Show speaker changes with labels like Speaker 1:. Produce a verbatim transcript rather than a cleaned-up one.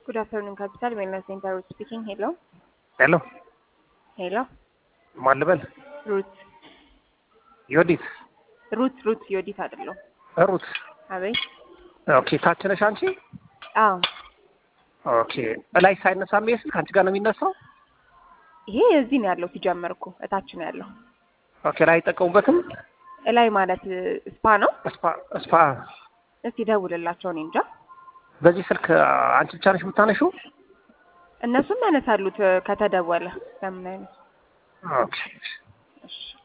Speaker 1: Good afternoon, Capital Wellness Center speaking. Hello.
Speaker 2: Hello.
Speaker 1: Hello.
Speaker 2: ማልበል
Speaker 1: Ruth.
Speaker 2: ዮዲት
Speaker 1: Ruth Ruth ዮዲት አይደለም።
Speaker 2: ሩት
Speaker 1: አቤት።
Speaker 2: ኦኬ ታች ነሽ አንቺ?
Speaker 1: አዎ።
Speaker 2: ኦኬ ላይ ሳይነሳ ሜስ ካንቺ ጋር ነው የሚነሳው?
Speaker 1: ይሄ እዚህ ነው ያለው ሲጀመር እኮ እታች ነው ያለው።
Speaker 2: ኦኬ ላይ አይጠቀሙበትም?
Speaker 1: ላይ ማለት ስፓ ነው?
Speaker 2: ስፓ ስፓ
Speaker 1: እስቲ ደውልላቸው እኔ እንጃ።
Speaker 2: በዚህ ስልክ አንቺ ብቻ ነሽ የምታነሺው?
Speaker 1: እነሱም ያነሳሉት ከተደወለ ለምን አይነት?
Speaker 2: ኦኬ
Speaker 1: እሺ